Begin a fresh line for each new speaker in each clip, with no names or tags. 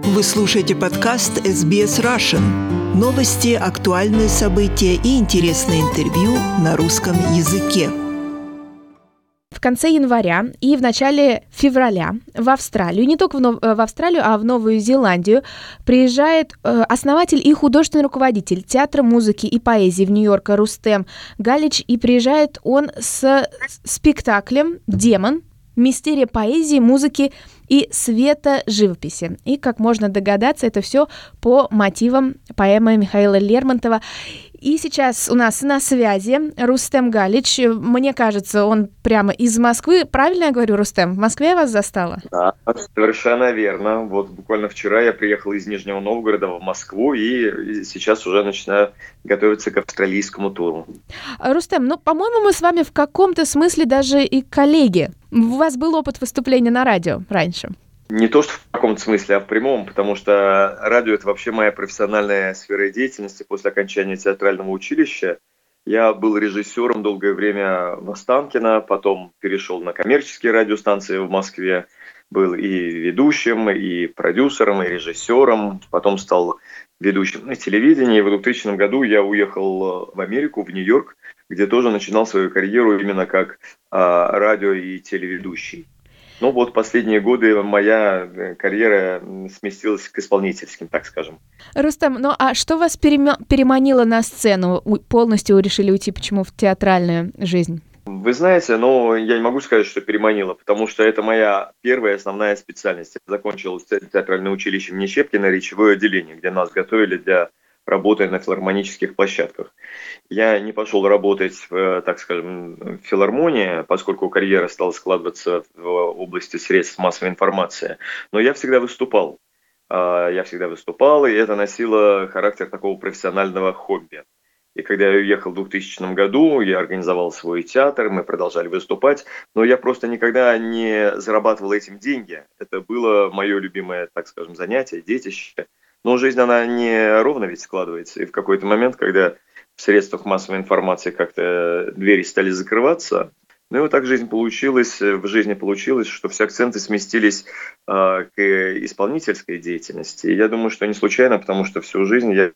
Вы слушаете подкаст SBS Russian. Новости, актуальные события и интересные интервью на русском языке.
В конце января и в начале февраля в Австралию, не только в Австралию, а в Новую Зеландию, приезжает основатель и художественный руководитель Театра музыки и поэзии в Нью-Йорке Рустем Галич, и приезжает он с спектаклем «Демон. Мистерия поэзии, музыки и света живописи». И, как можно догадаться, это все по мотивам поэмы Михаила Лермонтова. И сейчас у нас на связи Рустем Галич. Мне кажется, он прямо из Москвы. Правильно я говорю, Рустем? В Москве я вас застала?
Да, совершенно верно. Вот буквально вчера я приехал из Нижнего Новгорода в Москву и сейчас уже начинаю готовиться к австралийскому туру.
Рустем, по-моему, мы с вами в каком-то смысле даже и коллеги. У вас был опыт выступления на радио раньше?
Не то, что в каком-то смысле, а в прямом, потому что радио – это вообще моя профессиональная сфера деятельности. После окончания театрального училища я был режиссером долгое время в Останкино, потом перешел на коммерческие радиостанции в Москве, был и ведущим, и продюсером, и режиссером, потом стал ведущим на телевидении. И в 2000 году я уехал в Америку, в Нью-Йорк, где тоже начинал свою карьеру именно как радио- и телеведущий. Ну вот последние годы моя карьера сместилась к исполнительским, так скажем.
Рустем, а что вас переманило на сцену? Полностью решили уйти, почему в театральную жизнь?
Вы знаете, я не могу сказать, что переманило, потому что это моя первая основная специальность. Я закончил театральное училище имени Щепкина, речевое отделение, где нас готовили для работы на филармонических площадках. Я не пошел работать, так скажем, в филармонии, поскольку карьера стала складываться в области средств массовой информации. Но я всегда выступал. И это носило характер такого профессионального хобби. И когда я уехал в 2000 году, я организовал свой театр, мы продолжали выступать, но я просто никогда не зарабатывал этим деньги. Это было мое любимое, так скажем, занятие, детище. Но жизнь, она не ровно ведь складывается. И в какой-то момент, когда в средствах массовой информации как-то двери стали закрываться, и вот так в жизни получилось, что все акценты сместились к исполнительской деятельности. И я думаю, что не случайно, потому что всю жизнь я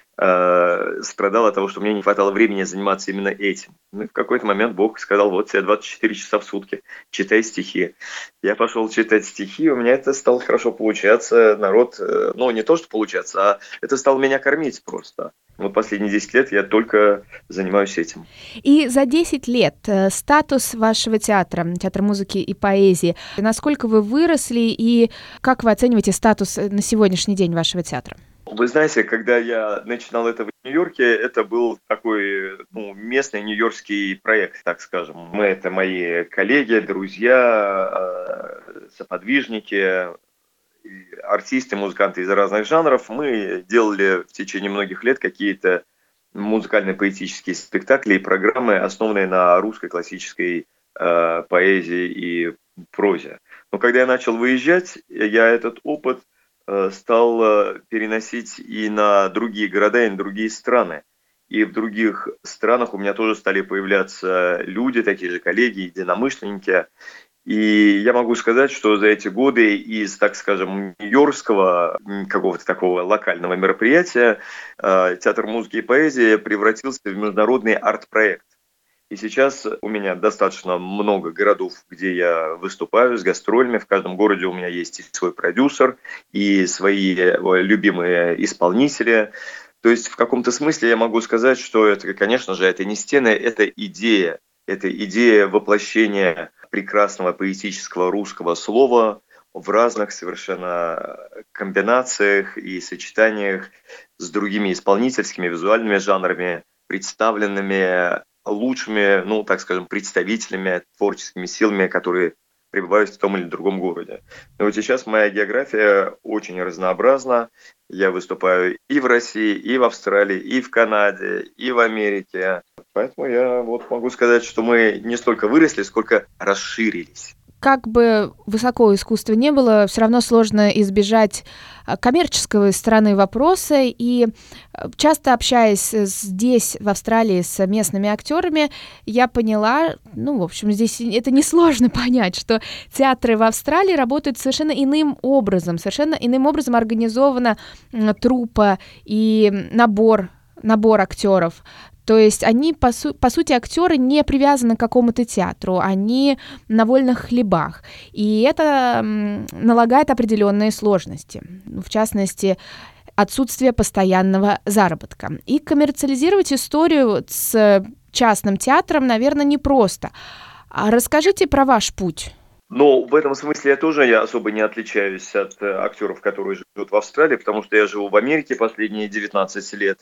страдал от того, что мне не хватало времени заниматься именно этим. И в какой-то момент Бог сказал: вот тебе 24 часа в сутки, читай стихи. Я пошел читать стихи, у меня это стало хорошо получаться. Народ, не то что получаться, а это стало меня кормить просто. Вот последние 10 лет я только занимаюсь этим.
И за 10 лет статус вашего театра, театра музыки и поэзии, насколько вы выросли и как вы оцениваете статус на сегодняшний день вашего театра?
Вы знаете, когда я начинал это в Нью-Йорке, это был такой местный нью-йоркский проект, так скажем. Это мои коллеги, друзья, соподвижники, артисты, музыканты из разных жанров. Мы делали в течение многих лет какие-то музыкально-поэтические спектакли и программы, основанные на русской классической поэзии и прозе. Но когда я начал выезжать, я этот опыт стал переносить и на другие города, и на другие страны. И в других странах у меня тоже стали появляться люди, такие же коллеги, единомышленники. И я могу сказать, что за эти годы из, так скажем, нью-йоркского какого-то такого локального мероприятия театр музыки и поэзии превратился в международный арт-проект. И сейчас у меня достаточно много городов, где я выступаю с гастролями. В каждом городе у меня есть и свой продюсер, и свои любимые исполнители. То есть в каком-то смысле я могу сказать, что это, конечно же, это не стены, это идея. Это идея воплощения прекрасного поэтического русского слова в разных совершенно комбинациях и сочетаниях с другими исполнительскими, визуальными жанрами, представленными лучшими, так скажем, представителями, творческими силами, которые пребывают в том или другом городе. Но вот сейчас моя география очень разнообразна. Я выступаю и в России, и в Австралии, и в Канаде, и в Америке. Поэтому я могу сказать, что мы не столько выросли, сколько расширились.
как бы высоко искусство не было, все равно сложно избежать коммерческой стороны вопроса. И часто общаясь здесь, в Австралии, с местными актерами, я поняла, в общем, здесь это несложно понять, что театры в Австралии работают совершенно иным образом организована труппа и набор актеров. То есть они, по сути, актеры не привязаны к какому-то театру, они на вольных хлебах. И это налагает определенные сложности. В частности, отсутствие постоянного заработка. И коммерциализировать историю с частным театром, наверное, непросто. А расскажите про ваш путь.
В этом смысле я особо не отличаюсь от актеров, которые живут в Австралии, потому что я живу в Америке последние 19 лет.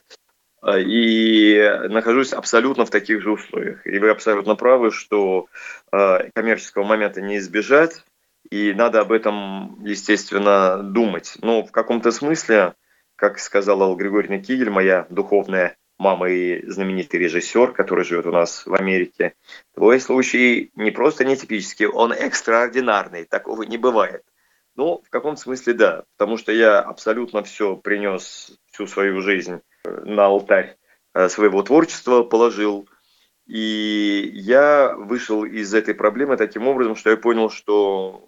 И нахожусь абсолютно в таких же условиях. И вы абсолютно правы, что коммерческого момента не избежать, и надо об этом, естественно, думать. Но в каком-то смысле, как сказала Алла Григорьевна Кигель, моя духовная мама и знаменитый режиссер, который живет у нас в Америке, твой случай не просто нетипический, он экстраординарный, такого не бывает. В каком смысле да, потому что я абсолютно все принес, всю свою жизнь на алтарь своего творчества положил. И я вышел из этой проблемы таким образом, что я понял, что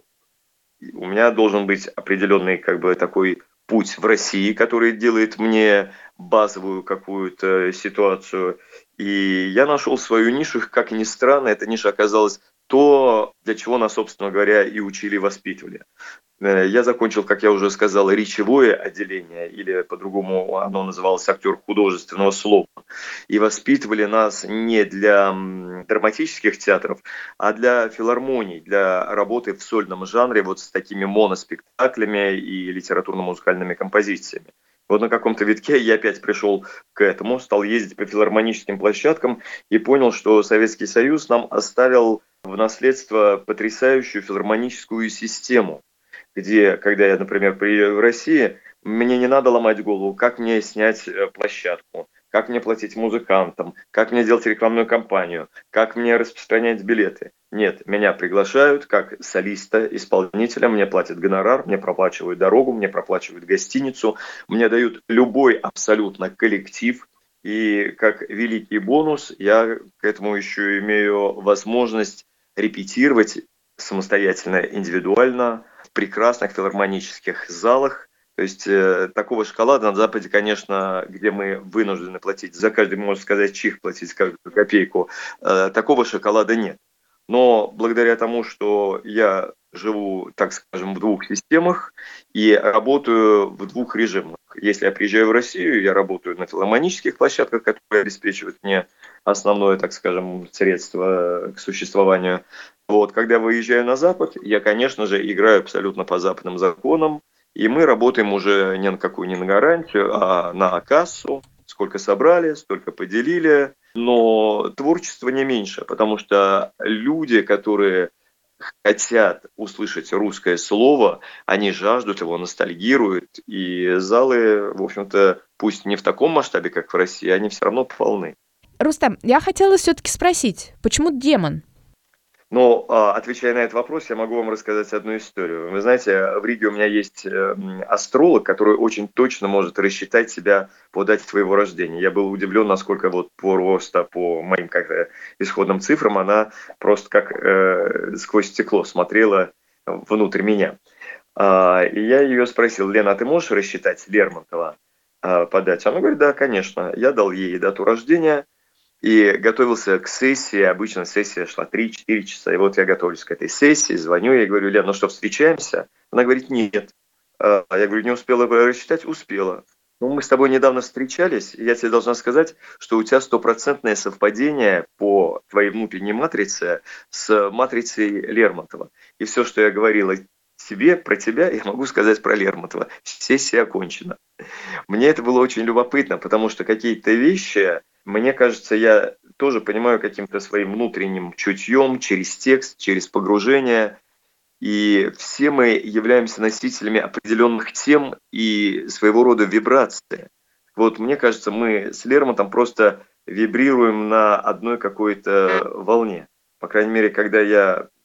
у меня должен быть определенный такой путь в России, который делает мне базовую какую-то ситуацию. И я нашел свою нишу, как ни странно, эта ниша оказалась то, для чего нас, собственно говоря, и учили, и воспитывали. Я закончил, как я уже сказал, речевое отделение, или по-другому оно называлось актер художественного слова. И воспитывали нас не для драматических театров, а для филармоний, для работы в сольном жанре вот с такими моноспектаклями и литературно-музыкальными композициями. Вот на каком-то витке я опять пришел к этому, стал ездить по филармоническим площадкам и понял, что Советский Союз нам оставил в наследство потрясающую филармоническую систему, где, когда я, например, приезжаю в Россию, мне не надо ломать голову, как мне снять площадку, как мне платить музыкантам, как мне делать рекламную кампанию, как мне распространять билеты. Нет, меня приглашают как солиста, исполнителя, мне платят гонорар, мне проплачивают дорогу, мне проплачивают гостиницу, мне дают любой абсолютно коллектив. И как великий бонус я к этому еще имею возможность репетировать самостоятельно, индивидуально, в прекрасных филармонических залах. То есть такого шоколада на Западе, конечно, где мы вынуждены платить, за каждый, можно сказать, чих платить каждую копейку, такого шоколада нет. Но благодаря тому, что я живу, так скажем, в двух системах и работаю в двух режимах. Если я приезжаю в Россию, я работаю на филармонических площадках, которые обеспечивают мне основное, так скажем, средство к существованию. Когда выезжаю на Запад, я, конечно же, играю абсолютно по западным законам, и мы работаем уже не на гарантию, а на кассу. Сколько собрали, столько поделили. Но творчество не меньше, потому что люди, которые хотят услышать русское слово, они жаждут его, ностальгируют, и залы, в общем-то, пусть не в таком масштабе, как в России, они все равно полны.
Рустам, я хотела все-таки спросить, почему демон?
Но, отвечая на этот вопрос, я могу вам рассказать одну историю. Вы знаете, в Риге у меня есть астролог, который очень точно может рассчитать себя по дате твоего рождения. Я был удивлен, насколько по росту, по моим исходным цифрам, она просто как сквозь стекло смотрела внутрь меня. И я ее спросил: Лена, а ты можешь рассчитать Лермонтова по дате? Она говорит: да, конечно. Я дал ей дату рождения и готовился к сессии. Обычно сессия шла 3-4 часа. И вот я готовлюсь к этой сессии, звоню ей, говорю: Лен, ну что, встречаемся? Она говорит: нет. Я говорю: не успела бы рассчитать? Успела. Мы с тобой недавно встречались, и я тебе должна сказать, что у тебя 100% совпадение по твоей внутренней матрице с матрицей Лермонтова. И все, что я говорила тебе, про тебя, я могу сказать про Лермонтова. Сессия окончена. Мне это было очень любопытно, потому что какие-то вещи, мне кажется, я тоже понимаю каким-то своим внутренним чутьем, через текст, через погружение. И все мы являемся носителями определенных тем и своего рода вибрации. Мне кажется, мы с Лермонтовым просто вибрируем на одной какой-то волне. По крайней мере, когда я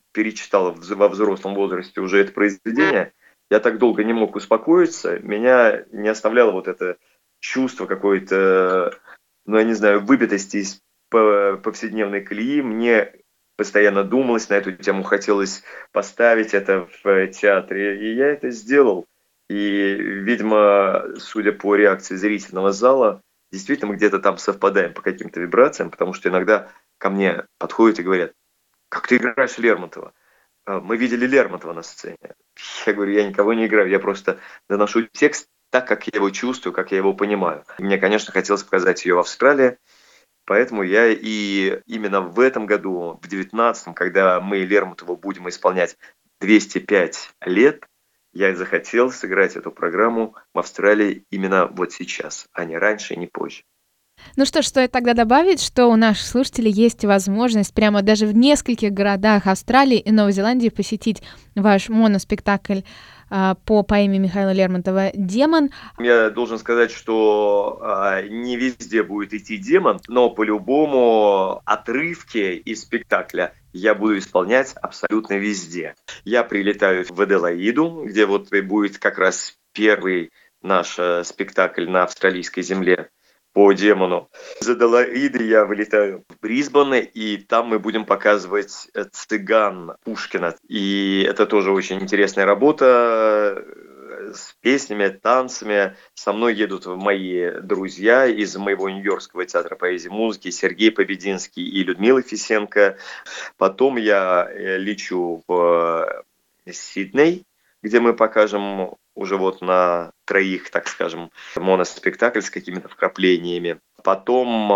перечитал во взрослом возрасте уже это произведение, я так долго не мог успокоиться, меня не оставляло вот это чувство какой-то, я не знаю, выбитости из повседневной колеи. Мне постоянно думалось на эту тему, хотелось поставить это в театре, и я это сделал. И, видимо, судя по реакции зрительного зала, действительно мы где-то там совпадаем по каким-то вибрациям, потому что иногда ко мне подходят и говорят: как ты играешь Лермонтова? Мы видели Лермонтова на сцене. Я говорю: я никого не играю, я просто доношу текст так, как я его чувствую, как я его понимаю. Мне, конечно, хотелось показать ее в Австралии, поэтому я и именно в этом году, в 19-м, когда мы Лермонтову будем исполнять 205 лет, я захотел сыграть эту программу в Австралии именно вот сейчас, а не раньше и не позже.
Ну что ж, стоит тогда добавить, что у наших слушателей есть возможность прямо даже в нескольких городах Австралии и Новой Зеландии посетить ваш моноспектакль по поэме Михаила Лермонтова «Демон».
Я должен сказать, что не везде будет идти «Демон», но по-любому отрывки из спектакля я буду исполнять абсолютно везде. Я прилетаю в Аделаиду, где вот будет как раз первый наш спектакль на австралийской земле по «Демону». Из Аделаиды я вылетаю в Брисбен, и там мы будем показывать «Цыган» Пушкина. И это тоже очень интересная работа с песнями, танцами. Со мной едут мои друзья из моего Нью-Йоркского театра поэзии и музыки: Сергей Побединский и Людмила Фисенко. Потом я лечу в Сидней, где мы покажем уже вот на троих, так скажем, моноспектакль с какими-то вкраплениями. Потом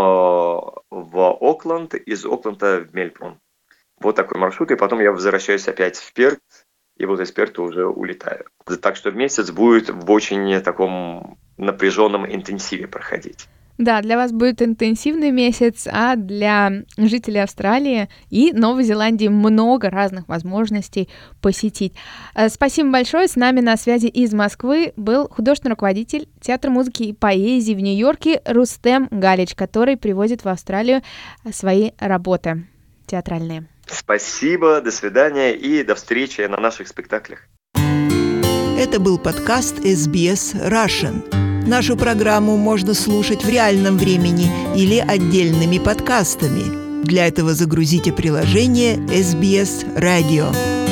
в Окленд, из Окленда в Мельбурн. Вот такой маршрут, и потом я возвращаюсь опять в Перт, и вот из Перта уже улетаю. Так что месяц будет в очень таком напряженном интенсиве проходить.
Да, для вас будет интенсивный месяц, а для жителей Австралии и Новой Зеландии много разных возможностей посетить. Спасибо большое. С нами на связи из Москвы был художественный руководитель Театра музыки и поэзии в Нью-Йорке Рустем Галич, который привозит в Австралию свои работы театральные.
Спасибо, до свидания и до встречи на наших спектаклях.
Это был подкаст SBS Russian. Нашу программу можно слушать в реальном времени или отдельными подкастами. Для этого загрузите приложение SBS Radio.